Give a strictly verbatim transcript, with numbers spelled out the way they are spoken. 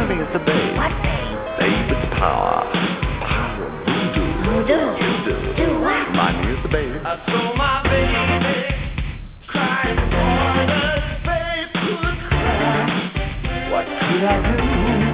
name is the babe. What babe? Babe is power. Power voodoo. Voodoo. Voodoo. Do what? My name is the babe. I saw my baby crying for the babe could cry. What could I do?